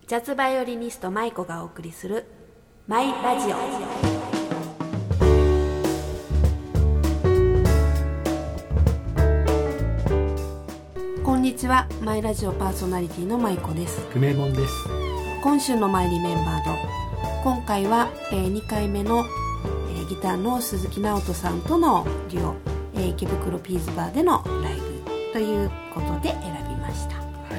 ジャズバイオリニスト舞子がお送りするマイラジオ。こんにちは、マイラジオパーソナリティの舞子です。 くめもんです。 今週のマイリメンバード、今回は、2回目の、ギターの鈴木直人さんとのデュオ、池袋ピーズバーでのライブということで選びました。 はい。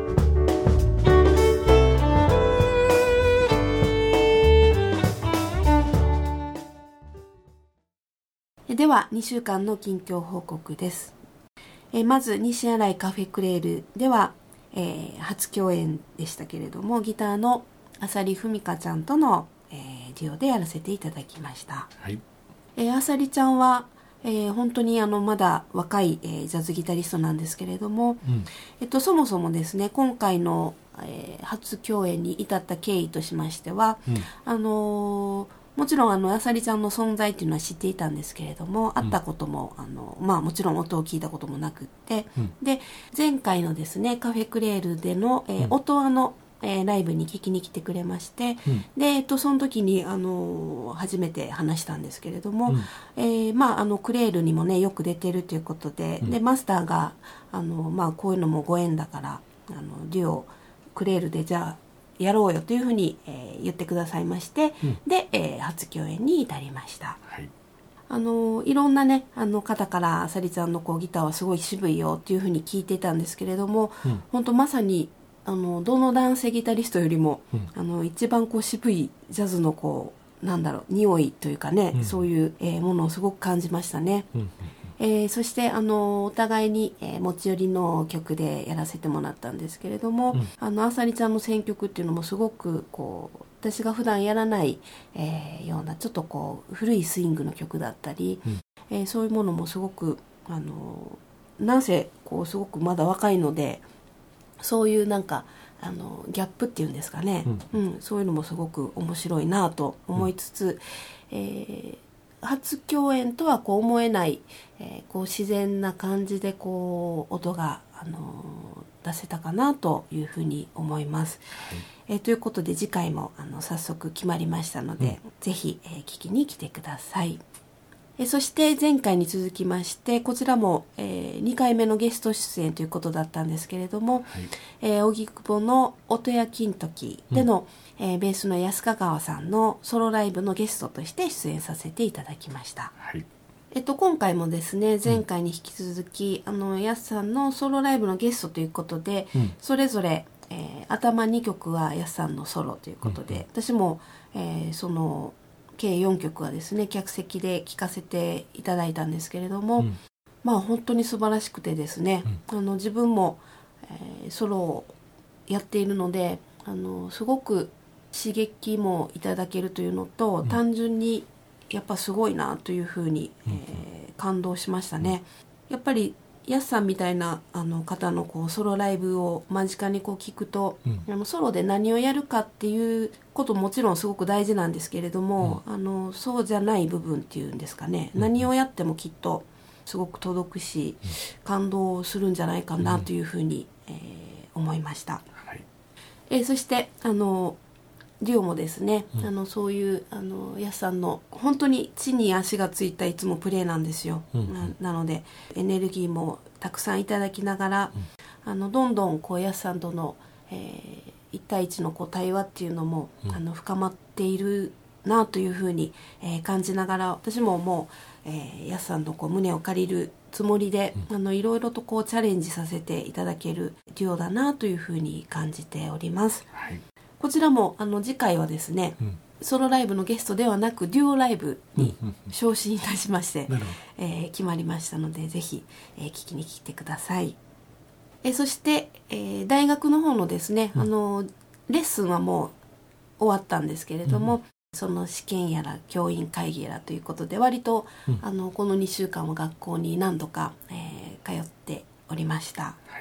では2週間の近況報告です。まず西新井カフェクレールでは、初共演でしたけれども、ギターの浅利文香ちゃんとの、デュオでやらせていただきました。 はい。 浅利ちゃんは、本当にまだ若い、ジャズギタリストなんですけれども、そもそもですね、今回の、初共演に至った経緯としましては、もちろん浅利ちゃんの存在っていうのは知っていたんですけれども、会ったことももちろん音を聞いたこともなくって、で前回のですねカフェクレールでの、音羽の、ライブに聞きに来てくれまして、でその時に初めて話したんですけれども、クレールにもねよく出てるということで、でマスターがこういうのもご縁だからデュオクレールでじゃあやろうよというふうに、言ってくださいまして、で、初共演に至りました。 はい。 いろんなね方から浅利ちゃんのギターはすごい渋いよっていうふうに聞いていたんですけれども、本当まさにどの男性ギタリストよりも、一番渋いジャズの匂いというかね、そういう、ものをすごく感じましたね。そしてお互いに、持ち寄りの曲でやらせてもらったんですけれども、浅利ちゃんの選曲っていうのもすごく私が普段やらない、ようなちょっと古いスイングの曲だったり、そういうものもすごくなんせすごくまだ若いので、そういうギャップっていうんですかね、そういうのもすごく面白いなと思いつつ、初共演とは思えない、自然な感じで音が、出せたかなというふうに思います。ということで次回も早速決まりましたので、ぜひ、聞きに来てください。そして前回に続きましてこちらも、2回目のゲスト出演ということだったんですけれども、荻窪の音や金時での、ベースの安川さんのソロライブのゲストとして出演させていただきました。 はい。 今回もですね前回に引き続き、安さんのソロライブのゲストということで、それぞれ、頭2曲は安さんのソロということで、私も、その計4曲はですね客席で聴かせていただいたんですけれども、本当に素晴らしくてですね、自分も、ソロをやっているのですごく刺激もいただけるというのと、単純にやっぱすごいなというふうに、感動しましたね。やっぱり安さんみたいな方のソロライブを間近に聞くと、ソロで何をやるかっていうことももちろんすごく大事なんですけれども、そうじゃない部分っていうんですかね、何をやってもきっとすごく届くし、感動するんじゃないかなというふうに、思いました。 はい。 そしてデュオもですね、そういう安さんの本当に地に足がついたいつもプレーなんですよ。なのでエネルギーもたくさんいただきながら、どんどん安さんとの、1対1の対話っていうのも、深まっているなというふうに、感じながら、私ももう、安さんの胸を借りるつもりで、いろいろとチャレンジさせていただけるデュオだなというふうに感じております。 はい。 こちらも次回はですね、ソロライブのゲストではなくデュオライブに昇進いたしまして、決まりましたのでぜひ、聞きに来てください。そして、大学の方のですね、レッスンはもう終わったんですけれども、その試験やら教員会議やらということで割と、この2週間は学校に何度か、通っておりました。 はい。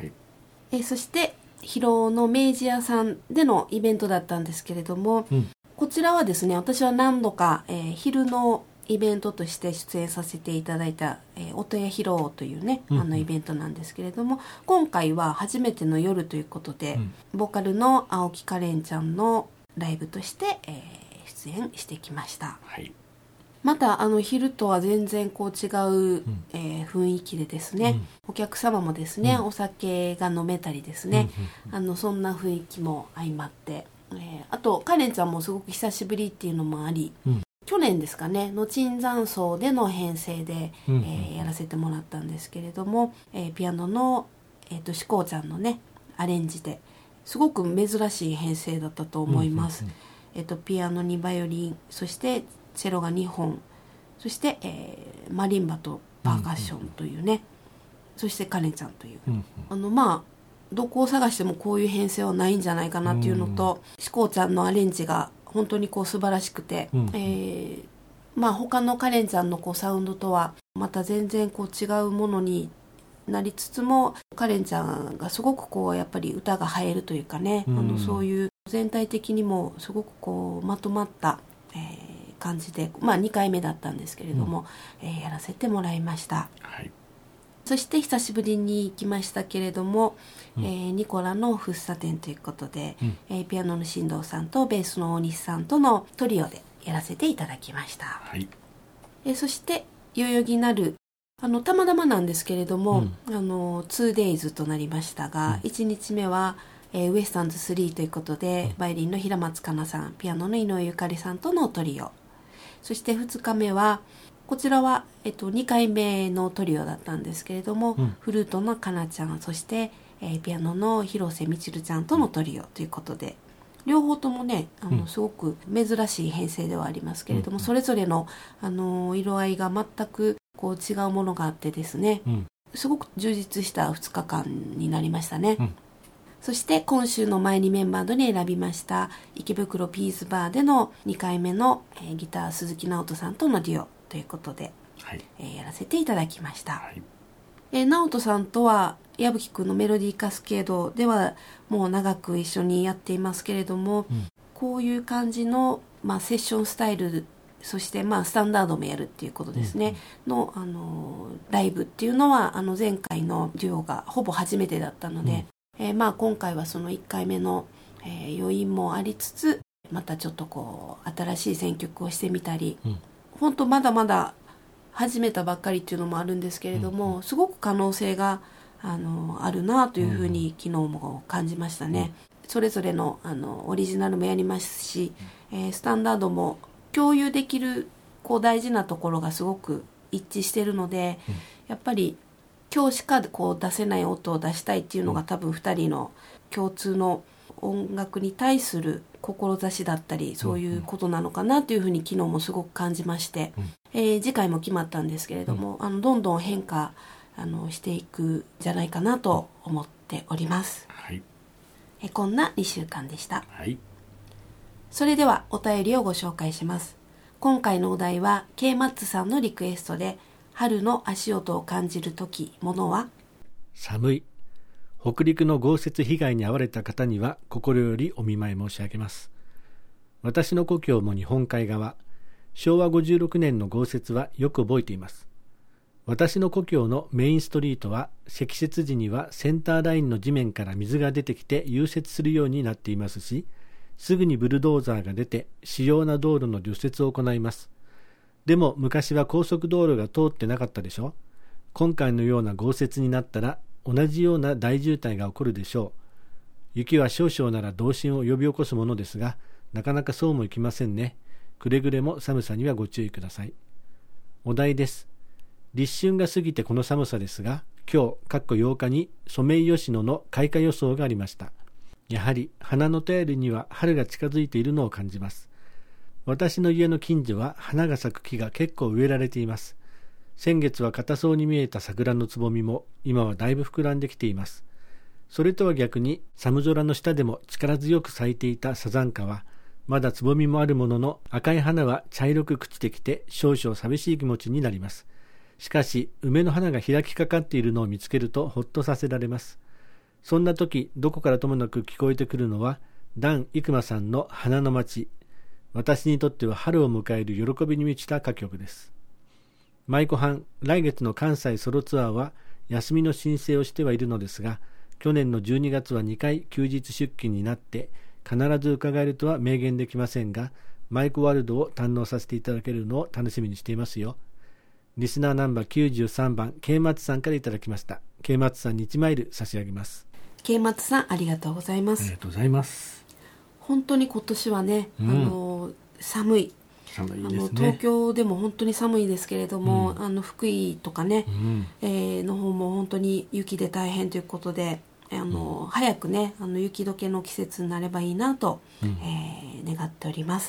そして広尾の明治屋さんでのイベントだったんですけれども、こちらはですね私は何度か、昼のイベントとして出演させていただいた、音や披露というね、イベントなんですけれども、今回は初めての夜ということで、ボーカルの青木かれんちゃんのライブとして、出演してきました。 はい、 また昼とは全然こう違う、雰囲気でですね、お客様もですね、お酒が飲めたりですね、そんな雰囲気も相まって、あとかれんちゃんもすごく久しぶりっていうのもあり、去年ですかねの椿山荘での編成で、やらせてもらったんですけれども、ピアノの、しこうちゃんのねアレンジですごく珍しい編成だったと思います。ピアノにバイオリン、そしてチェロが2本、そして、マリンバとパーカッションというね、そしてかれんちゃんという、どこを探してもこういう編成はないんじゃないかなっていうのと、しこうちゃんのアレンジが本当にこう素晴らしくて、他のかれんちゃんのこうサウンドとはまた全然こう違うものになりつつも、かれんちゃんがすごくこうやっぱり歌が映えるというかね、そういう全体的にもすごくこうまとまった、感じで、2回目だったんですけれども、やらせてもらいました。 はい、 そして久しぶりに行きましたけれども、ニコラの福生展ということで、ピアノの進藤さんとベースの大西さんとのトリオでやらせていただきました。 はい、 そして代々木なるたまたまなんですけれども、2days となりましたが、1日目は、ウエスタンズ3ということで、バイオリンの平松かなさん、ピアノの井上ゆかりさんとのトリオ、そして2日目はこちらは、2回目のトリオだったんですけれども、フルートのかなちゃん、そして、ピアノの広瀬みちるちゃんとのトリオということで、両方ともねすごく珍しい編成ではありますけれども、それぞれの、色合いが全くこう違うものがあってですね、すごく充実した2日間になりましたね。そして今週の前にメンバードに選びました池袋ピーズバーでの2回目の、ギター鈴木直人さんとのデュオということで、やらせていただきました。直人さんとは矢吹くんのメロディーカスケードではもう長く一緒にやっていますけれども、こういう感じの、セッションスタイル、そしてスタンダードもやるっていうことですね、の、ライブっていうのは前回のデュオがほぼ初めてだったので、今回はその1回目の、余韻もありつつ、またちょっとこう新しい選曲をしてみたり、本当まだまだ始めたばっかりっていうのもあるんですけれども、すごく可能性があるなというふうに昨日も感じましたね。それぞれのオリジナルもやりますし、スタンダードも共有できるこう大事なところがすごく一致しているので、やっぱり今日しかこう出せない音を出したいっていうのが多分2人の共通の音楽に対する志だったり、そういうことなのかなというふうに昨日もすごく感じまして、次回も決まったんですけれども、どんどん変化していくんじゃないかなと思っております。こんな2週間でした。それではお便りをご紹介します。今回のお題は K マッツさんのリクエストで、春の足音を感じるとき、ものは寒い。北陸の豪雪被害に遭われた方には心よりお見舞い申し上げます。私の故郷も日本海側、昭和56年の豪雪はよく覚えています。私の故郷のメインストリートは積雪時にはセンターラインの地面から水が出てきて融雪するようになっていますし、すぐにブルドーザーが出て主要な道路の除雪を行います。でも昔は高速道路が通ってなかったでしょ。今回のような豪雪になったら同じような大渋滞が起こるでしょう。雪は少々なら同心を呼び起こすものですが、なかなかそうもいきませんね。くれぐれも寒さにはご注意ください。お題です。立春が過ぎてこの寒さですが、今日8日にソメイヨシノの開花予想がありました。やはり花の便りには春が近づいているのを感じます。私の家の近所は花が咲く木が結構植えられています。先月は硬そうに見えた桜のつぼみも今はだいぶ膨らんできています。それとは逆に寒空の下でも力強く咲いていたサザンカはまだつぼみもあるものの、赤い花は茶色く朽ちてきて少々寂しい気持ちになります。しかし梅の花が開きかかっているのを見つけるとほっとさせられます。そんな時どこからともなく聞こえてくるのはダン・イクマさんの花の街。 私にとっては春を迎える喜びに満ちた歌曲です。舞妓班、来月の関西ソロツアーは休みの申請をしてはいるのですが、去年の12月は2回休日出勤になって必ず伺えるとは明言できませんが、舞妓ワールドを堪能させていただけるのを楽しみにしていますよ。リスナーナンバー93番、K松さんからいただきました。K松さんに1マイル差し上げます。 K松さん、ありがとうございます。 ありがとうございます。 本当に今年はね、寒いですね。 東京でも本当に寒いですけれども、福井とかね、の方も本当に雪で大変ということで、早くね雪解けの季節になればいいなと、願っております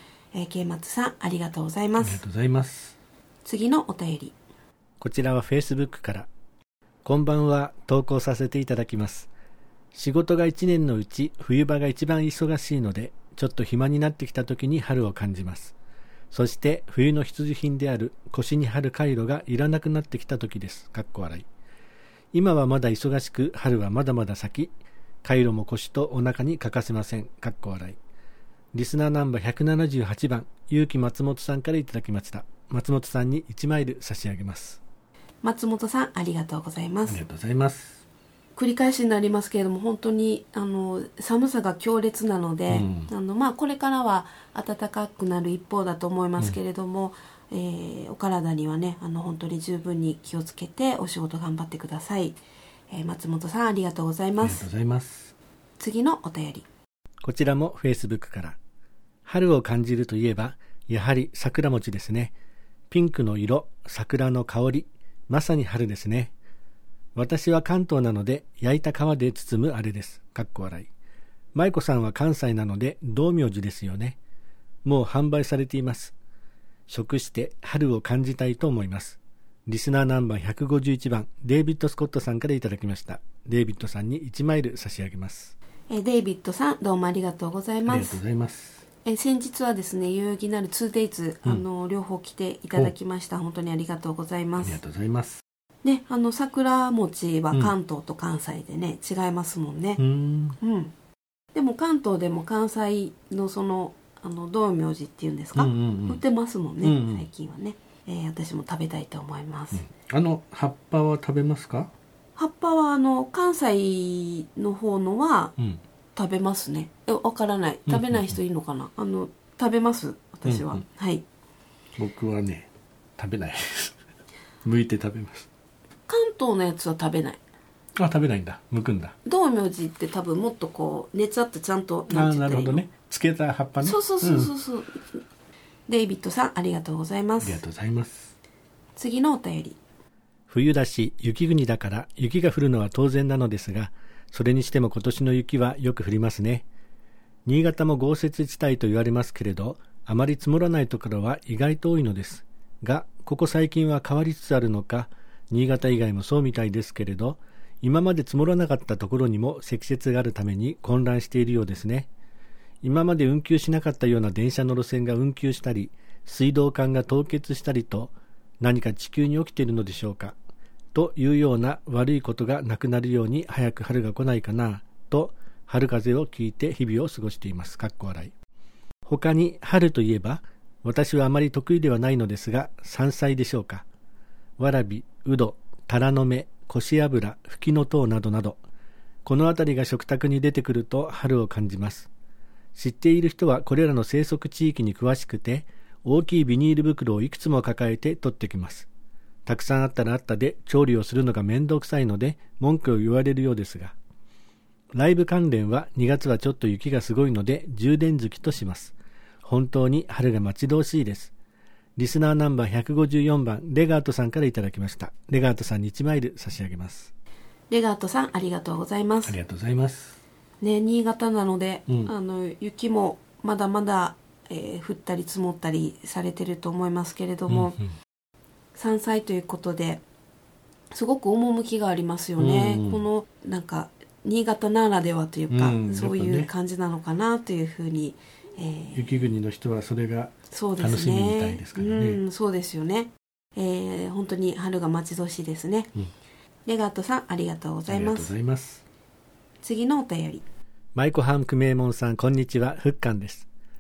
。K松さん、ありがとうございます。 ありがとうございます。 次のお便り、 こちらは Facebook から。こんばんは、投稿させていただきます。仕事が1年のうち冬場が一番忙しいので、ちょっと暇になってきた時に春を感じます。そして冬の必需品である腰に貼るカイロがいらなくなってきた時です。かっこ笑い。今はまだ忙しく、春はまだまだ先。カイロも腰とお腹に欠かせません。かっこ笑い。リスナーナンバー178番、結城松本さんからいただきました。松本さんに1マイル差し上げます。 松本さん、ありがとうございます。 ありがとうございます。 繰り返しになりますけれども、本当に寒さが強烈なので、これからは暖かくなる一方だと思いますけれども、お体にはね本当に十分に気をつけてお仕事頑張ってください。松本さん、ありがとうございます。 ありがとうございます。 次のお便り、 こちらも Facebook から。春を感じるといえばやはり桜餅ですね。ピンクの色、桜の香り、まさに春ですね。私は関東なので焼いた皮で包むあれです。かっこ笑い。舞子さんは関西なので道明寺ですよね。もう販売されています。食して春を感じたいと思います。リスナーナンバー151番、デイビッド・スコットさんからいただきました。デイビッドさんに1マイル差し上げます。 デイビッドさん、どうもありがとうございます。 ありがとうございます。 先日はですね、代々木なる 2days、両方来ていただきました。本当にありがとうございます。 ありがとうございます。 ね、桜餅は関東と関西でね、違いますもんね。でも関東でも関西の道明寺っていうんですか、売ってますもんね、最近はね。私も食べたいと思います。 葉っぱは食べますか？ 葉っぱは関西の方のは食べますね。わからない、食べない人いるのかな。食べます私は。はい。 僕はね、食べない剥いて食べます。 関東のやつは食べない。 食べないんだ。剥くんだ。 道明寺って多分もっとこう熱あってちゃんとなるほどね。つけた葉っぱね。 そう、デイビッドさん、ありがとうございます。 ありがとうございます。 次のお便り。 冬だし雪国だから雪が降るのは当然なのですが、それにしても今年の雪はよく降りますね。新潟も豪雪地帯と言われますけれど、あまり積もらないところは意外と多いのですが、ここ最近は変わりつつあるのか、新潟以外もそうみたいですけれど、今まで積もらなかったところにも積雪があるために混乱しているようですね。今まで運休しなかったような電車の路線が運休したり、水道管が凍結したりと、何か地球に起きているのでしょうか。というような悪いことがなくなるように早く春が来ないかなと、春風を聞いて日々を過ごしています。かっこ笑い。他に春といえば、私はあまり得意ではないのですが、山菜でしょうか。わらび、うど、たらの芽、こし油、ふきのとうなどなど、このあたりが食卓に出てくると春を感じます。知っている人はこれらの生息地域に詳しくて、大きいビニール袋をいくつも抱えて取ってきます。たくさんあったらあったで調理をするのが面倒くさいので文句を言われるようですが、ライブ関連は2月はちょっと雪がすごいので充電月とします。本当に春が待ち遠しいです。リスナーナンバー154番、レガートさんからいただきました。レガートさんに1マイル差し上げます。 レガートさん、ありがとうございます。 ありがとうございます。 ね、新潟なので、雪もまだまだ、降ったり積もったりされてると思いますけれども、山菜ということですごく趣がありますよね。このなんか新潟ならではというか、そういう感じなのかなというふうに、 雪国の人はそれが楽しみみたいですからね。 そうですよね。本当に春が待ち遠しいですね。レガートさん、ありがとうございます。 ありがとうございます。 次のお便り。 舞妓ハムク名門さん、こんにちは。ふっかんです。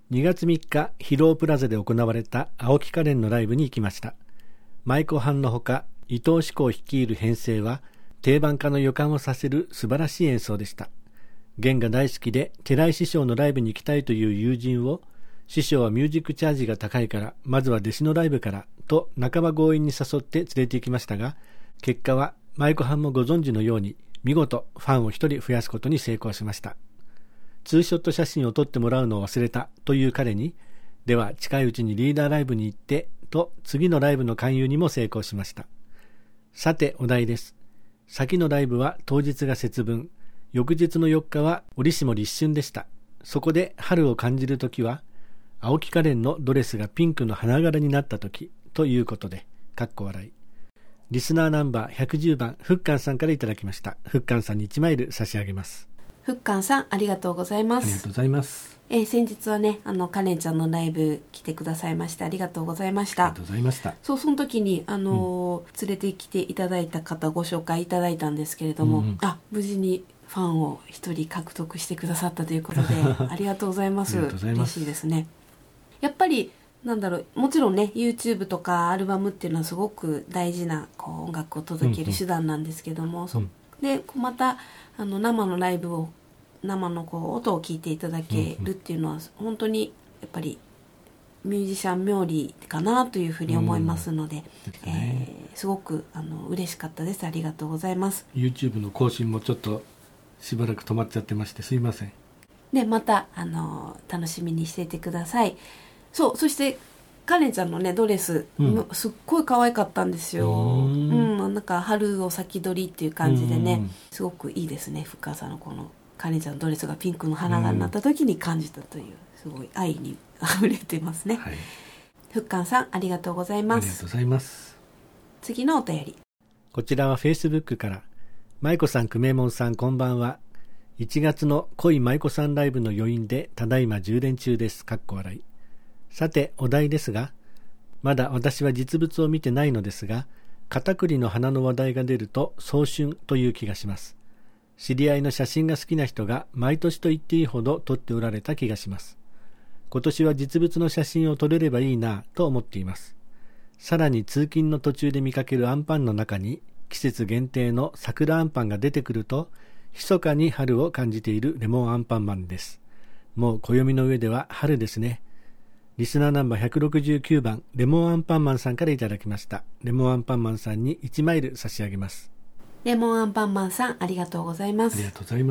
2月3日、広尾プラザで行われた青木カレンのライブに行きました。舞妓班のほか、伊藤志功率いる編成は、定番化の予感をさせる素晴らしい演奏でした。弦が大好きで、寺井師匠のライブに行きたいという友人を、師匠はミュージックチャージが高いから、まずは弟子のライブから、と半ば強引に誘って連れて行きましたが、結果は舞妓班もご存知のように、見事ファンを一人増やすことに成功しました。ツーショット写真を撮ってもらうのを忘れたという彼に、では近いうちにリーダーライブに行ってと次のライブの勧誘にも成功しました。さてお題です。先のライブは当日が節分、翌日の4日は折しも立春でした。そこで春を感じるときは、青木カレンのドレスがピンクの花柄になったときということで、かっこ笑い。リスナーナンバー110番、ふっかんさんからいただきました。ふっかんさんに1マイル差し上げます。 ふっかんさん、ありがとうございます。 ありがとうございます。 先日はね、カレンちゃんのライブ来てくださいまして、ありがとうございました。 ありがとうございました。 そう、その時に、連れてきていただいた方、ご紹介いただいたんですけれども、無事にファンを一人獲得してくださったということで、ありがとうございます。嬉しいですね。やっぱり、もちろんね YouTube とかアルバムっていうのはすごく大事な音楽を届ける手段なんですけども、でまた生のライブを生の音を聴いていただけるっていうのは本当にやっぱりミュージシャン冥利かなというふうに思いますので、すごく嬉しかったです。ありがとうございます。 YouTube の更新もちょっとしばらく止まっちゃってましてすいません。 でまた楽しみにしていてください。そしてカレンちゃんのねドレス、すっごい可愛かったんですよ。なんか春を先取りっていう感じでね、すごくいいですね。ふっかんさんのこのカレンちゃんのドレスがピンクの花柄になった時に感じたという、すごい愛に溢れてますね。はい、ふっかんさんありがとうございます。 ありがとうございます。 次のお便り、 こちらは Facebook から、舞子さん、くめもんさん、こんばんは。1月の恋舞子さんライブの余韻でただいま充電中です。かっこ笑い。さてお題ですが、まだ私は実物を見てないのですが、片栗の花の話題が出ると早春という気がします。知り合いの写真が好きな人が毎年と言っていいほど撮っておられた気がします。今年は実物の写真を撮れればいいなと思っています。さらに通勤の途中で見かけるアンパンの中に季節限定の桜アンパンが出てくると、密かに春を感じているレモンアンパンマンです。もう暦の上では春ですね。リスナーナンバー169番、レモンアンパンマンさんからいただきました。レモンアンパンマンさんに1マイル差し上げます。 レモンアンパンマンさんありがとうございます。 ありがとうございます。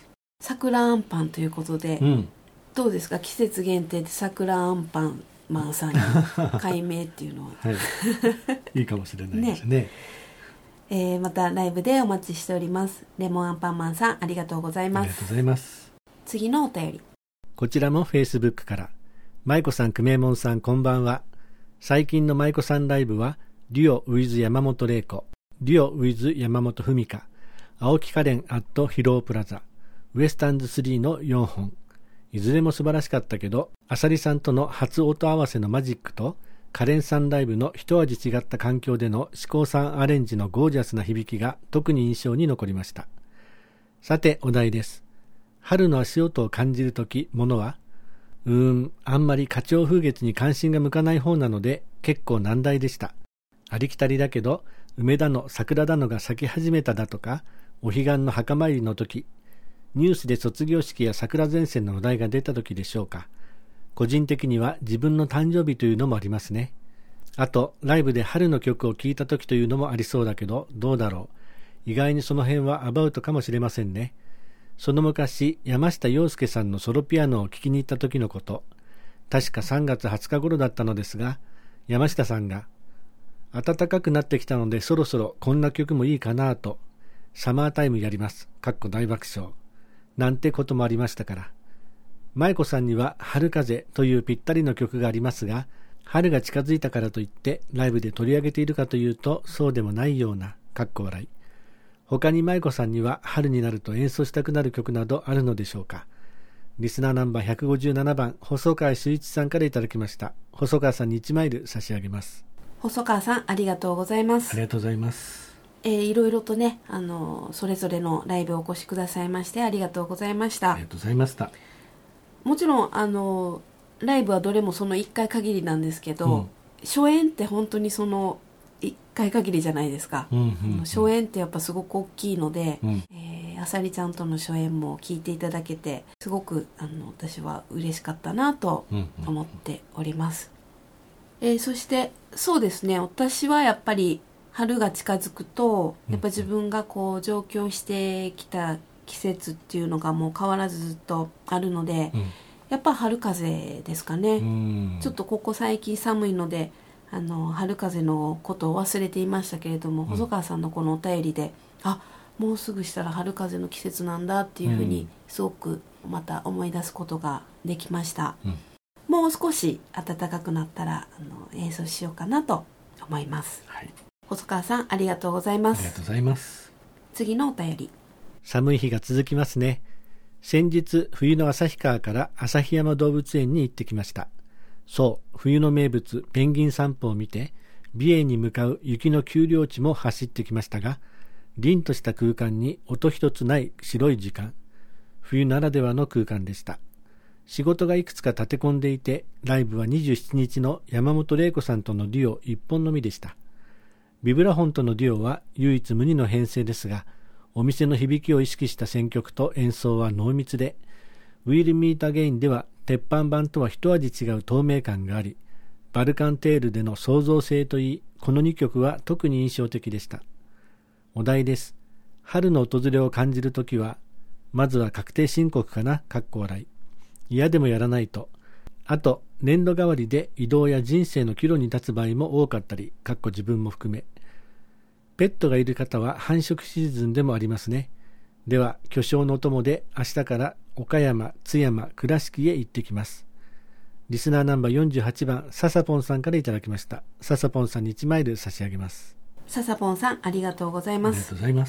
桜アンパンということで、どうですか、季節限定で桜アンパンマンさんに改名っていうのは、 はい、いいかもしれないですね。 またライブでお待ちしております。レモンアンパンマンさんありがとうございます。 ありがとうございます。 次のお便り、 こちらも Facebook から、舞子さん、くめもんさん、こんばんは。最近の舞子さんライブは、デュオ with 山本玲子、デュオ with 山本文香、青木カレンアット広尾プラザ、ウエスタンズ3の4本。いずれも素晴らしかったけど、あさりさんとの初音合わせのマジックと、カレンさんライブの一味違った環境での志功さんアレンジのゴージャスな響きが特に印象に残りました。さてお題です。春の足音を感じるとき、ものはあんまり花鳥風月に関心が向かない方なので結構難題でした。ありきたりだけど、梅だの桜だのが咲き始めただとか、お彼岸の墓参りの時、ニュースで卒業式や桜前線のお題が出た時でしょうか。個人的には自分の誕生日というのもありますね。あと、ライブで春の曲を聴いた時というのもありそうだけど、どうだろう。意外にその辺はアバウトかもしれませんね。その昔、山下洋輔さんのソロピアノを聴きに行った時のこと、確か3月20日頃だったのですが、山下さんが、暖かくなってきたのでそろそろこんな曲もいいかなと、サマータイムやります。大爆笑。なんてこともありましたから。舞子さんには春風というぴったりの曲がありますが、春が近づいたからといってライブで取り上げているかというとそうでもないような、笑い。他に舞子さんには春になると演奏したくなる曲などあるのでしょうか。リスナーナンバー157番、細川修一さんからいただきました。細川さんに1マイル差し上げます。 細川さんありがとうございます。 ありがとうございます。 いろいろとね、それぞれのライブをお越しくださいましてありがとうございました。 ありがとうございました。 もちろんライブはどれもその1回限りなんですけど、初演って本当にその1回限りじゃないですか、初演ってやっぱすごく大きいので、あさりちゃんとの初演も聞いていただけてすごく私は嬉しかったなと思っております。そしてそうですね、私はやっぱり春が近づくとやっぱ自分がこう上京してきた季節っていうのがもう変わらずずっとあるので、やっぱ春風ですかね。ちょっとここ最近寒いので春風のことを忘れていましたけれども、細川さんのこのお便りでもうすぐしたら春風の季節なんだっていうふうにすごくまた思い出すことができました。もう少し暖かくなったら演奏しようかなと思います。細川さんありがとうございます。 ありがとうございます。 次のお便り。 寒い日が続きますね。先日冬の旭川から旭山動物園に行ってきました。そう冬の名物ペンギン散歩を見て美瑛に向かう雪の丘陵地も走ってきましたが、凛とした空間に音一つない白い時間、冬ならではの空間でした。仕事がいくつか立て込んでいて、ライブは27日の山本玲子さんとのデュオ一本のみでした。ビブラフォンとのデュオは唯一無二の編成ですが、お店の響きを意識した選曲と演奏は濃密で、We'll Meet Again では鉄板版とは一味違う透明感があり、バルカンテールでの創造性といい、この2曲は特に印象的でした。お題です。春の訪れを感じるときは、まずは確定申告かな、笑い。嫌でもやらないと。あと、年度代わりで移動や人生の岐路に立つ場合も多かったり、自分も含め。ペットがいる方は繁殖シーズンでもありますね。では、巨匠のお供で明日から岡山、津山、倉敷へ行ってきます。リスナーナンバー48番、ササポンさんからいただきました。ササポンさんに1マイル差し上げます。 ササポンさん、ありがとうございます。 ありがとうございます。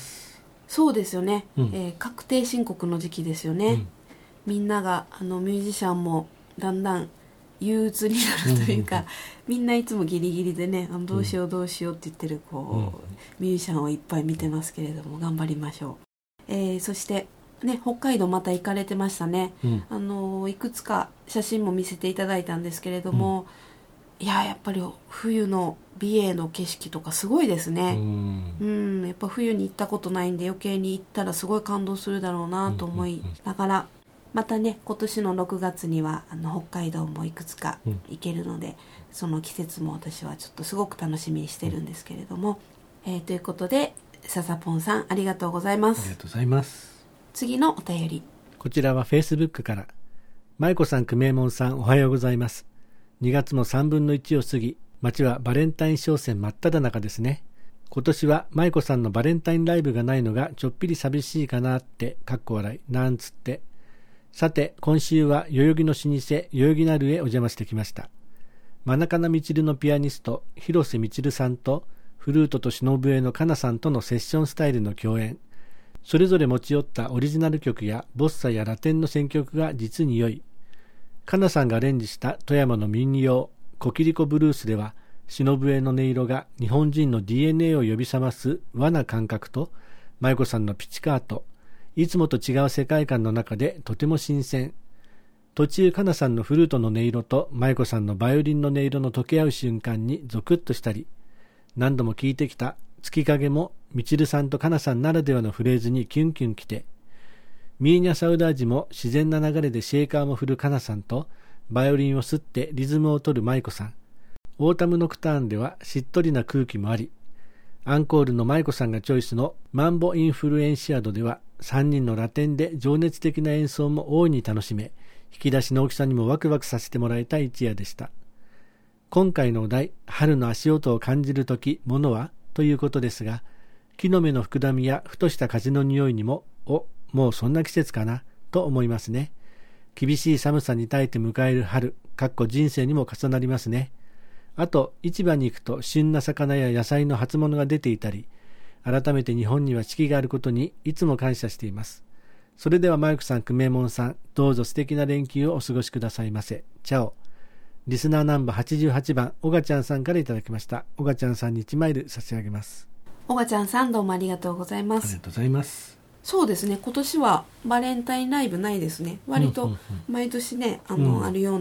そうですよね。確定申告の時期ですよね。みんながミュージシャンもだんだん憂鬱になるというか、みんないつもギリギリでね、どうしようどうしようって言ってるミュージシャンをいっぱい見てますけれども、頑張りましょう。そしてね、北海道また行かれてましたね。いくつか写真も見せていただいたんですけれども、やっぱり冬の美瑛の景色とかすごいですね。やっぱ冬に行ったことないんで余計に行ったらすごい感動するだろうなと思いながら、またね今年の6月には北海道もいくつか行けるので、その季節も私はちょっとすごく楽しみにしてるんですけれども、ということでササポンさんありがとうございます。 ありがとうございます。 次のお便り。 こちらは Facebook から。舞子さん、久米門さん、おはようございます。2月も3分の1を過ぎ、街はバレンタイン商戦真っ只中ですね。今年は舞子さんのバレンタインライブがないのがちょっぴり寂しいかなって笑いなんつって。さて今週は代々木の老舗代々木なるへお邪魔してきました。真中名みちるのピアニスト広瀬みちるさんとフルートと忍笛のかなさんとのセッションスタイルの共演、それぞれ持ち寄ったオリジナル曲やボッサやラテンの選曲が実に良い。かなさんがアレンジした富山の民謡コキリコブルースでは、忍笛の音色が日本人の DNA を呼び覚ます和な感覚と、舞子さんのピチカート、いつもと違う世界観の中でとても新鮮。途中かなさんのフルートの音色と舞子さんのバイオリンの音色の溶け合う瞬間にゾクッとしたり、何度も聴いてきた月影もみちるさんとかなさんならではのフレーズにキュンキュンきて、ミーニャサウダージも自然な流れでシェーカーも振るかなさんと、バイオリンを吸ってリズムを取る舞子さん。オータムノクターンではしっとりな空気もあり、アンコールの舞子さんがチョイスのマンボインフルエンシアドでは3人のラテンで情熱的な演奏も大いに楽しめ、引き出しの大きさにもワクワクさせてもらえた一夜でした。今回のお題、春の足音を感じるとき、ものはということですが、木の芽の膨らみやふとした風の匂いにも、もうそんな季節かなと思いますね。厳しい寒さに耐えて迎える春、人生にも重なりますね。あと、市場に行くと旬な魚や野菜の初物が出ていたり、改めて日本には四季があることにいつも感謝しています。それではマイクさん、久米門さん、どうぞ素敵な連休をお過ごしくださいませ。チャオ。リスナーナンバー88番、おがちゃんさんからいただきました。おがちゃんさんに1マイル差し上げます。 おがちゃんさん、どうもありがとうございます。 ありがとうございます。 そうですね、今年はバレンタインライブないですね。割と毎年ね、あるような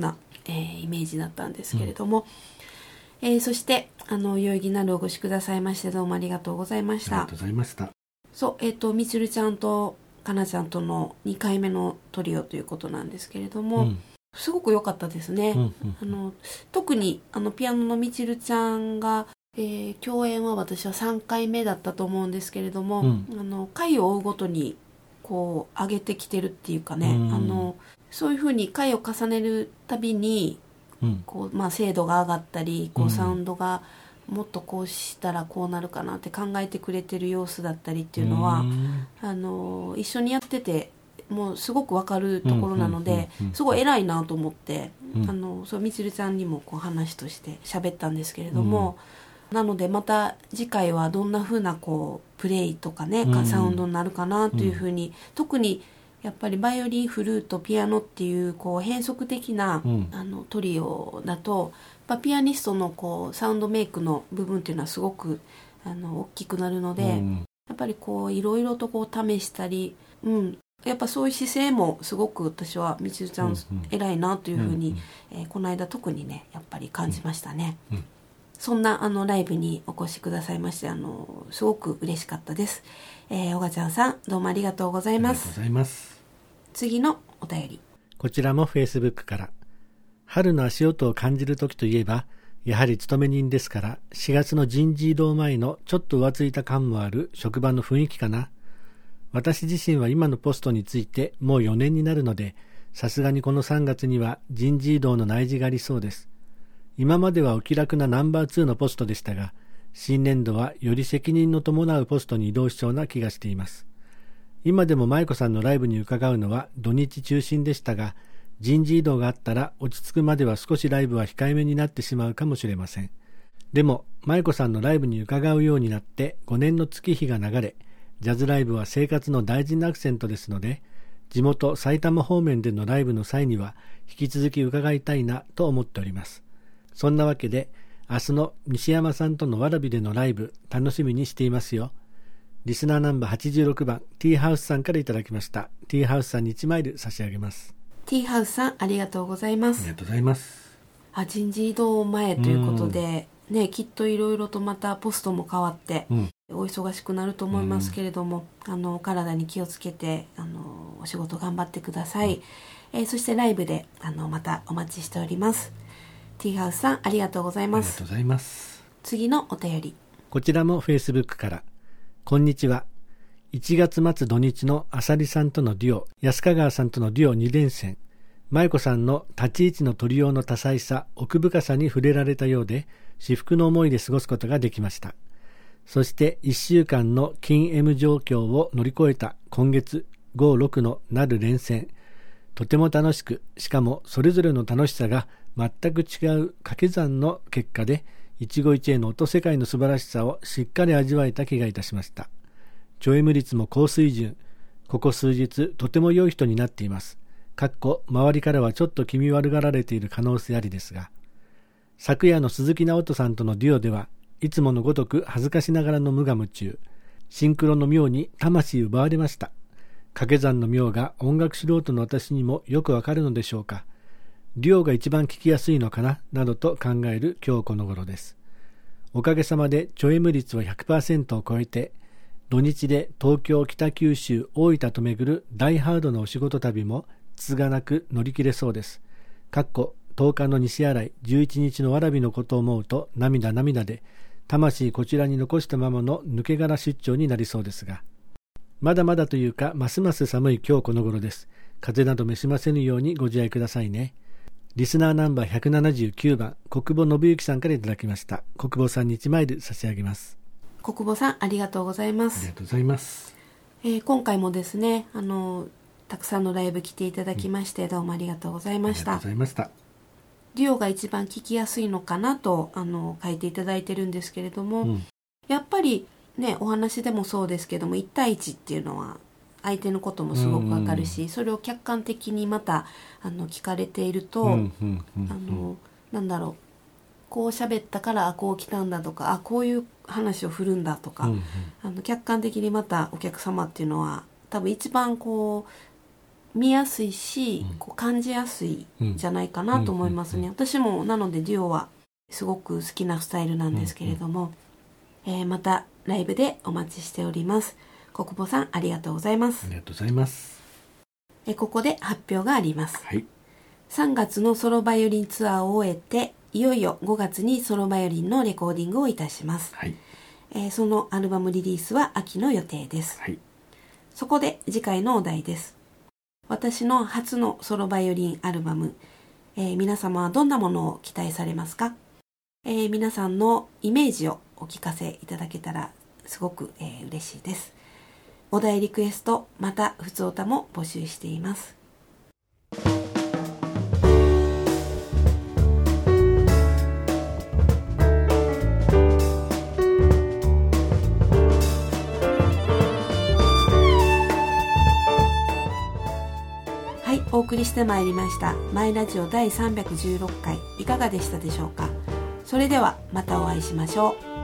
イメージだったんですけれども、そして有意義なるお越しくださいましてどうもありがとうございました。 ありがとうございました。 そう、みつるちゃんとかなちゃんとの2回目のトリオということなんですけれども、すごく良かったですね。特にピアノのみちるちゃんが、共演は私は3回目だったと思うんですけれども、回を追うごとにこう上げてきてるっていうかね、そういうふうに回を重ねるたびにこう、精度が上がったりこうサウンドがもっとこうしたらこうなるかなって考えてくれてる様子だったりっていうのは、一緒にやっててもうすごく分かるところなので、すごい偉いなと思って、そうみつるちゃんにもこう話として喋ったんですけれども、なのでまた次回はどんな風なこうプレイとかね、サウンドになるかなというふうに、特にやっぱりバイオリン、フルート、ピアノっていうこう変則的な、トリオだとピアニストのこうサウンドメイクの部分っていうのはすごく大きくなるので、やっぱりこういろいろとこう試したり、やっぱそういう姿勢もすごく私はみちるちゃん偉いなというふうに、この間特にねやっぱり感じましたね。そんなライブにお越しくださいましてすごく嬉しかったです。おがちゃんさんどうもありがとうございます。 ありがとうございます。 次のお便り、 こちらも Facebook から。春の足音を感じる時といえばやはり勤め人ですから、4月の人事異動前のちょっと浮ついた感もある職場の雰囲気かな。私自身は今のポストについてもう4年になるので、さすがにこの3月には人事異動の内示がありそうです。今まではお気楽なナンバー2のポストでしたが、新年度はより責任の伴うポストに移動しそうな気がしています。今でも舞子さんのライブに伺うのは土日中心でしたが、人事異動があったら落ち着くまでは少しライブは控えめになってしまうかもしれません。でも舞子さんのライブに伺うようになって5年の月日が流れ、ジャズライブは生活の大事なアクセントですので、地元埼玉方面でのライブの際には引き続き伺いたいなと思っております。そんなわけで明日の西山さんとのわらびでのライブ楽しみにしていますよ。リスナーナンバー86番 T ハウスさんからいただきました。 T ハウスさんに1マイル差し上げます。 T ハウスさんありがとうございます。 ありがとうございます。 人事異動前ということで、きっといろいろとまたポストも変わって、お忙しくなると思いますけれども、体に気をつけてお仕事頑張ってください。そしてライブでまたお待ちしております。T ハウスさんありがとうございます。 ありがとうございます。 次のお便り、 こちらも Facebook から。こんにちは。1月末土日のあさりさんとのデュオ、安香川さんとのデュオ2連戦、舞子さんの立ち位置の取りようの多彩さ、奥深さに触れられたようで、至福の思いで過ごすことができました。そして1週間の禁 M 状況を乗り越えた今月5、6のなる連戦、とても楽しく、しかもそれぞれの楽しさが全く違う掛け算の結果で、一期一会の音世界の素晴らしさをしっかり味わえた気がいたしました。チョエム率も高水準、ここ数日とても良い人になっています。周りからはちょっと気味悪がられている可能性ありですが、昨夜の鈴木直人さんとのデュオではいつものごとく恥ずかしながらの無我夢中、シンクロの妙に魂奪われました。掛け算の妙が音楽素人の私にもよくわかるのでしょうか。デュオが一番聴きやすいのかななどと考える今日この頃です。おかげさまでチョエム率は 100% を超えて、土日で東京、北九州、大分と巡る大ハードなお仕事旅もつがなく乗り切れそうです。10日の西新井、11日のわらびのことを思うと涙で、魂こちらに残したままの抜け殻出張になりそうですが、まだまだというかますます寒い今日この頃です。風邪など召しませぬようにご自愛くださいね。リスナーナンバー179番国母信之さんからいただきました。国母さんに1マイル差し上げます。 国母さんありがとうございます。 ありがとうございます。 今回もですねたくさんのライブ来ていただきまして、どうもありがとうございました。 ありがとうございました。 デュオが一番聞きやすいのかなと書いていただいてるんですけれども、やっぱりねお話でもそうですけども1対1っていうのは相手のこともすごくわかるし、それを客観的にまた聞かれていると、なんだろう、こう喋ったからこう来たんだとか、こういう話を振るんだとか、客観的にまたお客様っていうのは多分一番こう見やすいし、こう感じやすいじゃないかなと思いますね。私もなのでデュオはすごく好きなスタイルなんですけれども、またライブでお待ちしております。国保さんありがとうございます。 ありがとうございます。 ここで発表があります。 はい。 3月のソロバイオリンツアーを終えて、いよいよ5月にソロバイオリンのレコーディングをいたします。 はい。 そのアルバムリリースは秋の予定です。 はい。 そこで次回のお題です。私の初のソロバイオリンアルバム、皆様はどんなものを期待されますか？皆さんのイメージをお聞かせいただけたらすごく、嬉しいです。お題リクエスト、またふつおたも募集しています。はい、お送りしてまいりましたマイラジオ第316回、いかがでしたでしょうか。それではまたお会いしましょう。